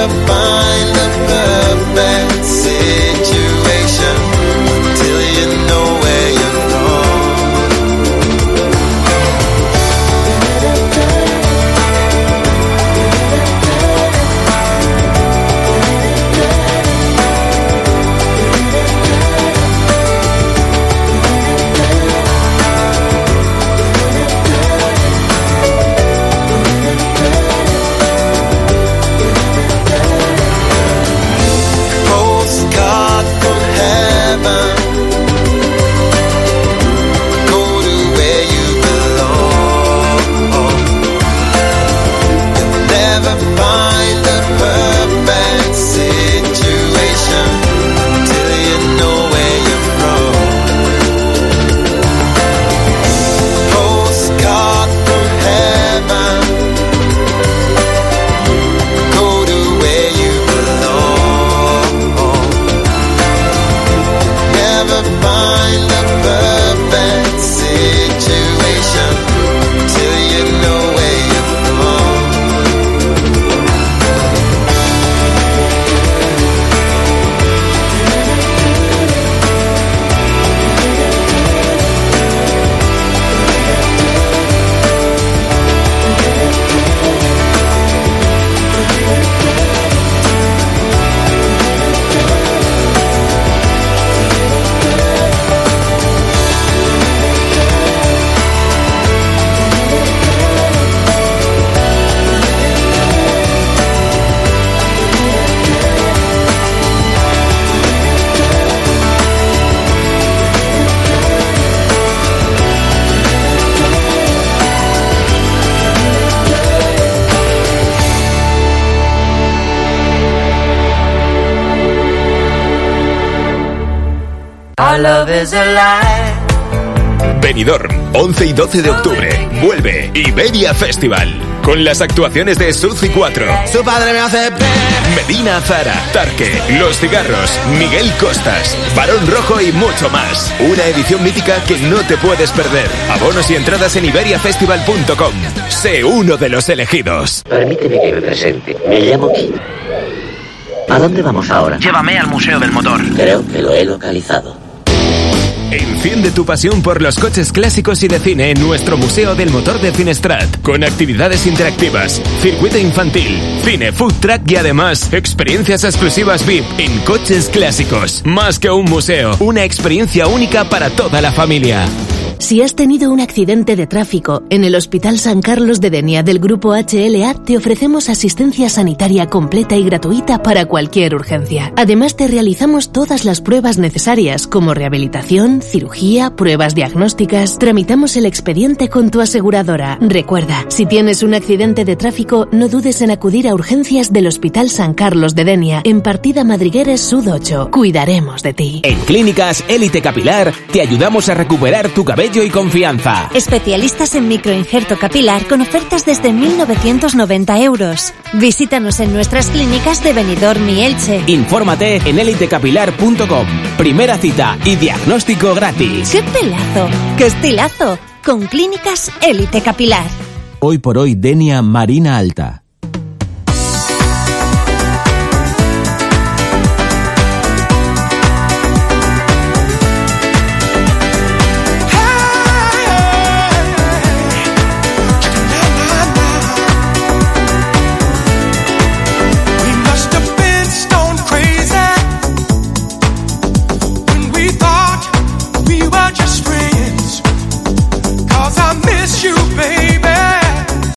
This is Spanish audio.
Never find the perfect situation till you know where you're Benidorm, 11 y 12 de octubre. Vuelve Iberia Festival. Con las actuaciones de Suzy 4, Su padre me hace Medina Zara, Tarque, Los Cigarros, Miguel Costas, Barón Rojo y mucho más. Una edición mítica que no te puedes perder. Abonos y entradas en iberiafestival.com. Sé uno de los elegidos. Permíteme que me presente. Me llamo Kim. ¿A dónde vamos ahora? Llévame al Museo del Motor. Creo que lo he localizado. Enciende tu pasión por los coches clásicos y de cine en nuestro Museo del Motor de Finestrat, con actividades interactivas, circuito infantil, cine, food truck y además experiencias exclusivas VIP en coches clásicos. Más que un museo, una experiencia única para toda la familia. Si has tenido un accidente de tráfico, en el Hospital San Carlos de Denia del Grupo HLA te ofrecemos asistencia sanitaria completa y gratuita para cualquier urgencia. Además te realizamos todas las pruebas necesarias como rehabilitación, cirugía, pruebas diagnósticas. Tramitamos el expediente con tu aseguradora. Recuerda, si tienes un accidente de tráfico, no dudes en acudir a urgencias del Hospital San Carlos de Denia en Partida Madrigueres Sud 8. Cuidaremos de ti. En Clínicas Élite Capilar te ayudamos a recuperar tu cabello y confianza. Especialistas en microinjerto capilar con ofertas desde 1.990 euros. Visítanos en nuestras clínicas de Benidorm y Elche. Infórmate en elitecapilar.com. Primera cita y diagnóstico gratis. ¡Qué pelazo! ¡Qué estilazo! Con Clínicas Élite Capilar. Hoy por hoy Denia Marina Alta.